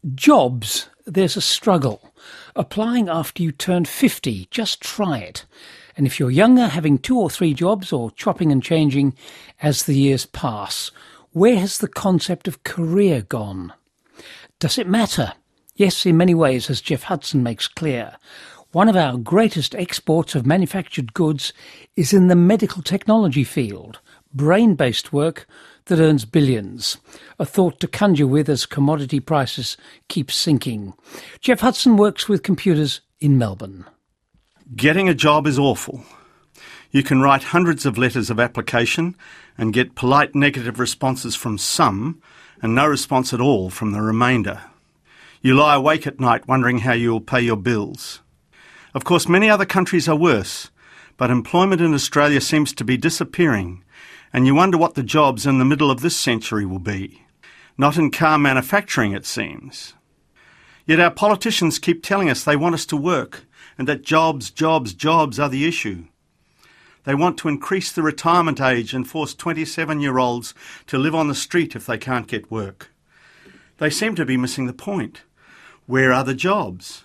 Jobs, there's a struggle. Applying after you turn 50, just try it. And if you're younger, having 2 or 3 jobs or chopping and changing as the years pass, where has the concept of career gone? Does it matter? Yes, in many ways, as Geoff Hudson makes clear. One of our greatest exports of manufactured goods is in the medical technology field, brain-based work that earns billions. A thought to conjure with as commodity prices keep sinking. Geoff Hudson works with computers in Melbourne. Getting a job is awful. You can write hundreds of letters of application and get polite negative responses from some and no response at all from the remainder. You lie awake at night wondering how you will pay your bills. Of course, many other countries are worse, but employment in Australia seems to be disappearing, and you wonder what the jobs in the middle of this century will be. Not in car manufacturing, it seems. Yet our politicians keep telling us they want us to work and that jobs are the issue. They want to increase the retirement age and force 27-year-olds to live on the street if they can't get work. They seem to be missing the point. Where are the jobs?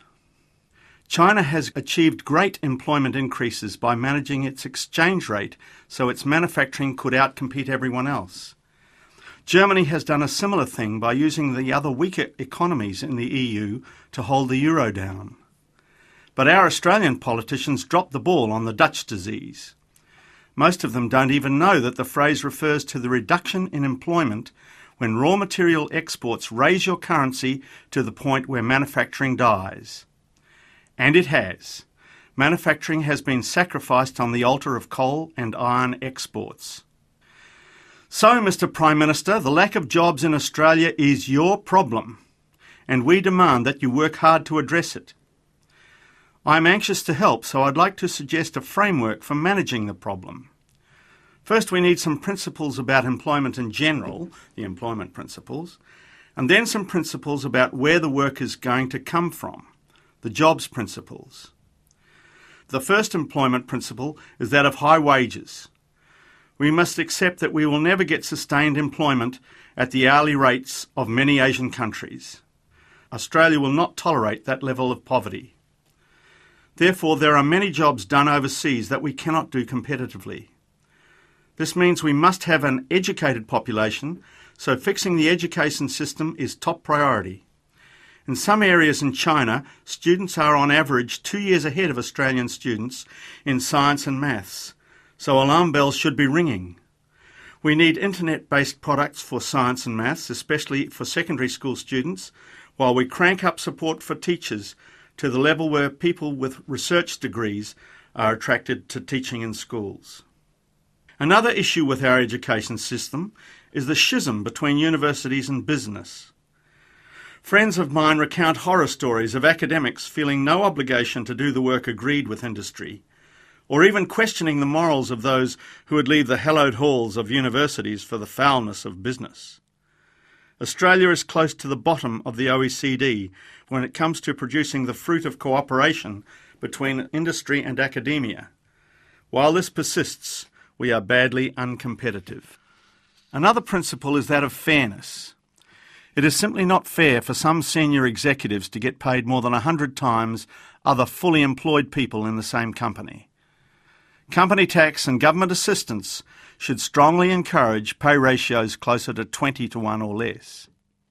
China has achieved great employment increases by managing its exchange rate so its manufacturing could outcompete everyone else. Germany has done a similar thing by using the other weaker economies in the EU to hold the euro down. But our Australian politicians dropped the ball on the Dutch disease. Most of them don't even know that the phrase refers to the reduction in employment when raw material exports raise your currency to the point where manufacturing dies. And it has. Manufacturing has been sacrificed on the altar of coal and iron exports. So, Mr. Prime Minister, the lack of jobs in Australia is your problem, and we demand that you work hard to address it. I'm anxious to help, so I'd like to suggest a framework for managing the problem. First, we need some principles about employment in general, the employment principles, and then some principles about where the work is going to come from, the jobs principles. The first employment principle is that of high wages. We must accept that we will never get sustained employment at the hourly rates of many Asian countries. Australia will not tolerate that level of poverty. Therefore, there are many jobs done overseas that we cannot do competitively. This means we must have an educated population, so fixing the education system is top priority. In some areas in China, students are on average 2 years ahead of Australian students in science and maths, so alarm bells should be ringing. We need internet-based products for science and maths, especially for secondary school students, while we crank up support for teachers to the level where people with research degrees are attracted to teaching in schools. Another issue with our education system is the schism between universities and business. Friends of mine recount horror stories of academics feeling no obligation to do the work agreed with industry, or even questioning the morals of those who would leave the hallowed halls of universities for the foulness of business. Australia is close to the bottom of the OECD when it comes to producing the fruit of cooperation between industry and academia. While this persists, we are badly uncompetitive. Another principle is that of fairness. It is simply not fair for some senior executives to get paid more than 100 times other fully employed people in the same company. Company tax and government assistance should strongly encourage pay ratios closer to 20-1 or less.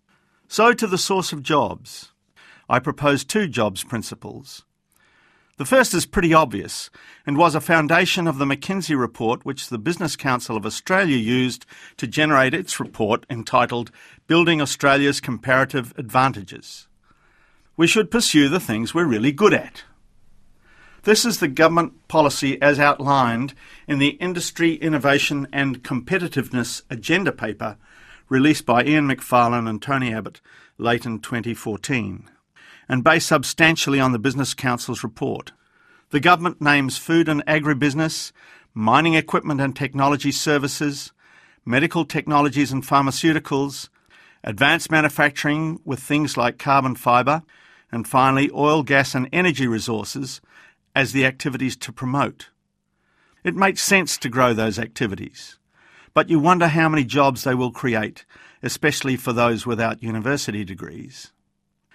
So to the source of jobs. I propose 2 jobs principles. The first is pretty obvious and was a foundation of the McKinsey report which the Business Council of Australia used to generate its report entitled Building Australia's Comparative Advantages. We should pursue the things we're really good at. This is the government policy as outlined in the Industry, Innovation and Competitiveness Agenda paper released by Ian Macfarlane and Tony Abbott late in 2014, and based substantially on the Business Council's report. The government names food and agribusiness, mining equipment and technology services, medical technologies and pharmaceuticals, advanced manufacturing with things like carbon fibre, and finally oil, gas and energy resources as the activities to promote. It makes sense to grow those activities, but you wonder how many jobs they will create, especially for those without university degrees.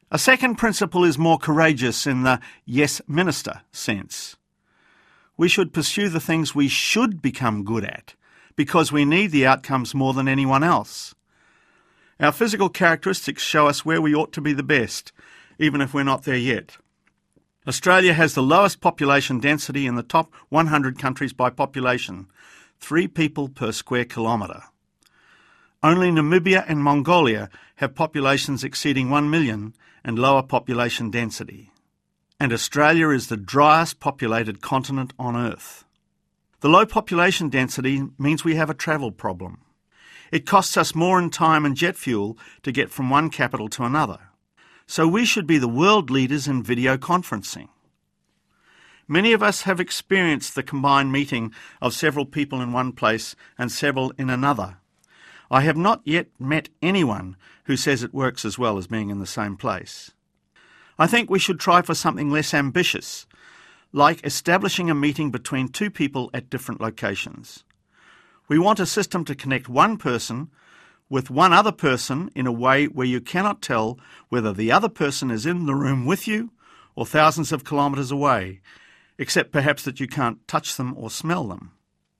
A second principle is more courageous in the yes minister sense. We should pursue the things we should become good at because we need the outcomes more than anyone else. Our physical characteristics show us where we ought to be the best, even if we're not there yet. Australia has the lowest population density in the top 100 countries by population, 3 people per square kilometre. Only Namibia and Mongolia have populations exceeding 1 million and lower population density. And Australia is the driest populated continent on Earth. The low population density means we have a travel problem. It costs us more in time and jet fuel to get from one capital to another. So we should be the world leaders in video conferencing. Many of us have experienced the combined meeting of several people in one place and several in another. I have not yet met anyone who says it works as well as being in the same place. I think we should try for something less ambitious, like establishing a meeting between 2 people at different locations. We want a system to connect one person with one other person in a way where you cannot tell whether the other person is in the room with you or thousands of kilometres away, except perhaps that you can't touch them or smell them.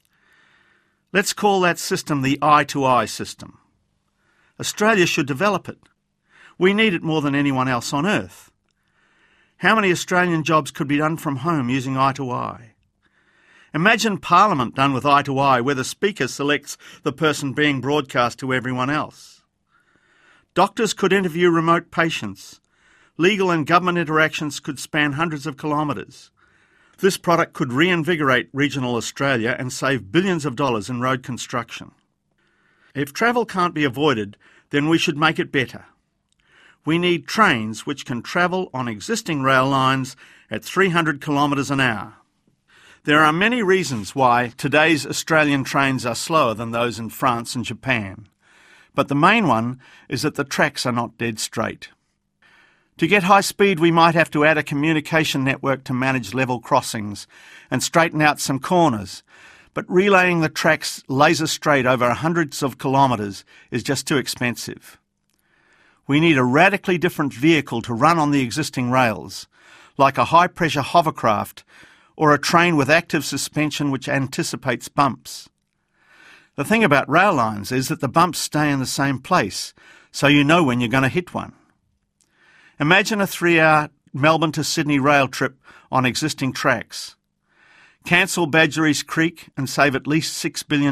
Let's call that system the eye-to-eye system. Australia should develop it. We need it more than anyone else on Earth. How many Australian jobs could be done from home using eye-to-eye? Imagine Parliament done with eye-to-eye, where the Speaker selects the person being broadcast to everyone else. Doctors could interview remote patients. Legal and government interactions could span hundreds of kilometres. This product could reinvigorate regional Australia and save billions of dollars in road construction. If travel can't be avoided, then we should make it better. We need trains which can travel on existing rail lines at 300 kilometres an hour. There are many reasons why today's Australian trains are slower than those in France and Japan, but the main one is that the tracks are not dead straight. To get high speed, we might have to add a communication network to manage level crossings and straighten out some corners, but relaying the tracks laser straight over hundreds of kilometres is just too expensive. We need a radically different vehicle to run on the existing rails, like a high-pressure hovercraft or a train with active suspension which anticipates bumps. The thing about rail lines is that the bumps stay in the same place, so you know when you're going to hit one. Imagine a 3-hour Melbourne to Sydney rail trip on existing tracks. Cancel Badgerys Creek and save at least $6 billion.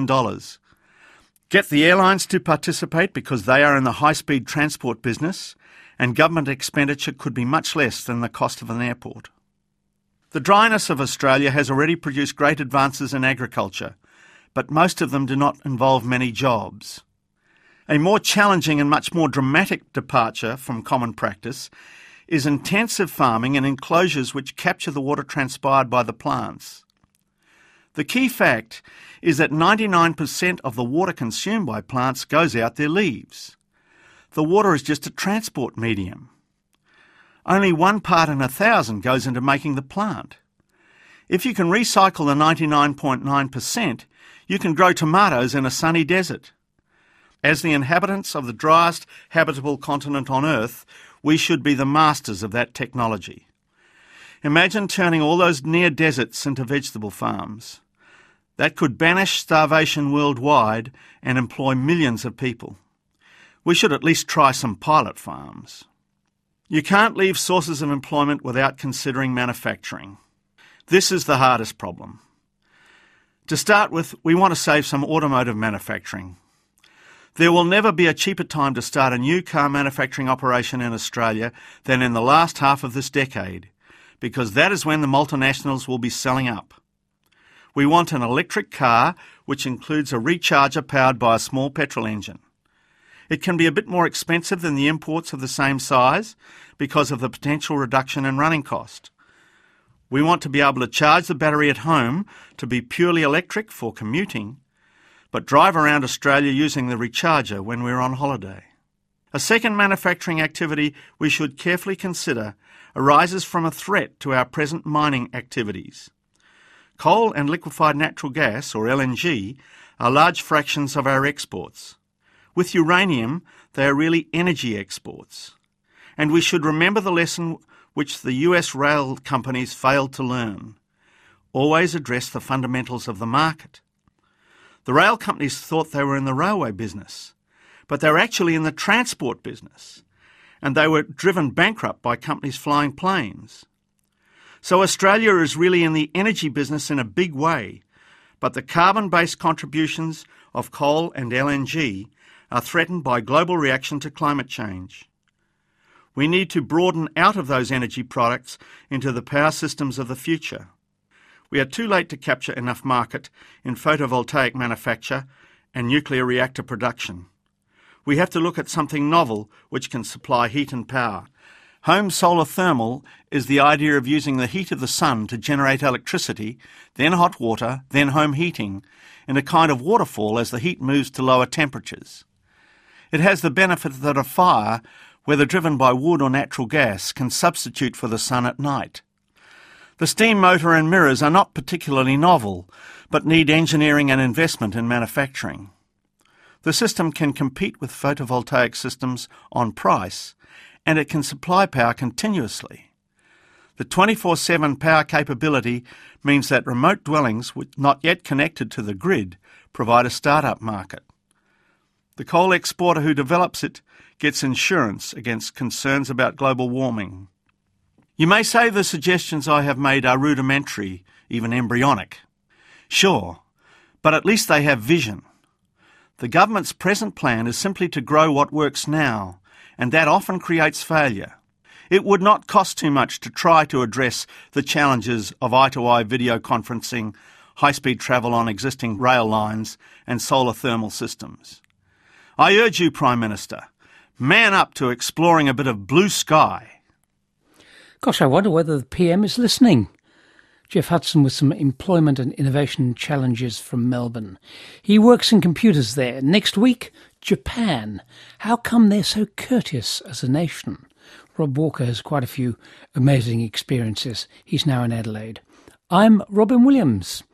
Get the airlines to participate because they are in the high-speed transport business, and government expenditure could be much less than the cost of an airport. The dryness of Australia has already produced great advances in agriculture, but most of them do not involve many jobs. A more challenging and much more dramatic departure from common practice is intensive farming in enclosures which capture the water transpired by the plants. The key fact is that 99% of the water consumed by plants goes out their leaves. The water is just a transport medium. Only 1 part in 1,000 goes into making the plant. If you can recycle the 99.9%, you can grow tomatoes in a sunny desert. As the inhabitants of the driest habitable continent on Earth, we should be the masters of that technology. Imagine turning all those near deserts into vegetable farms. That could banish starvation worldwide and employ millions of people. We should at least try some pilot farms. You can't leave sources of employment without considering manufacturing. This is the hardest problem. To start with, we want to save some automotive manufacturing. There will never be a cheaper time to start a new car manufacturing operation in Australia than in the last half of this decade, because that is when the multinationals will be selling up. We want an electric car which includes a recharger powered by a small petrol engine. It can be a bit more expensive than the imports of the same size because of the potential reduction in running cost. We want to be able to charge the battery at home to be purely electric for commuting, but drive around Australia using the recharger when we're on holiday. A second manufacturing activity we should carefully consider arises from a threat to our present mining activities. Coal and liquefied natural gas, or LNG, are large fractions of our exports. With uranium, they are really energy exports. And we should remember the lesson which the US rail companies failed to learn. Always address the fundamentals of the market. The rail companies thought they were in the railway business, but they were actually in the transport business, and they were driven bankrupt by companies flying planes. So Australia is really in the energy business in a big way, but the carbon-based contributions of coal and LNG are threatened by global reaction to climate change. We need to broaden out of those energy products into the power systems of the future. We are too late to capture enough market in photovoltaic manufacture and nuclear reactor production. We have to look at something novel which can supply heat and power. Home solar thermal is the idea of using the heat of the sun to generate electricity, then hot water, then home heating, in a kind of waterfall as the heat moves to lower temperatures. It has the benefit that a fire, whether driven by wood or natural gas, can substitute for the sun at night. The steam motor and mirrors are not particularly novel, but need engineering and investment in manufacturing. The system can compete with photovoltaic systems on price, and it can supply power continuously. The 24/7 power capability means that remote dwellings, not yet connected to the grid, provide a start-up market. The coal exporter who develops it gets insurance against concerns about global warming. You may say the suggestions I have made are rudimentary, even embryonic. Sure, but at least they have vision. The government's present plan is simply to grow what works now, and that often creates failure. It would not cost too much to try to address the challenges of eye-to-eye video conferencing, high-speed travel on existing rail lines, and solar thermal systems. I urge you, Prime Minister, man up to exploring a bit of blue sky. Gosh, I wonder whether the PM is listening. Jeff Hudson with some employment and innovation challenges from Melbourne. He works in computers there. Next week, Japan. How come they're so courteous as a nation? Rob Walker has quite a few amazing experiences. He's now in Adelaide. I'm Robin Williams.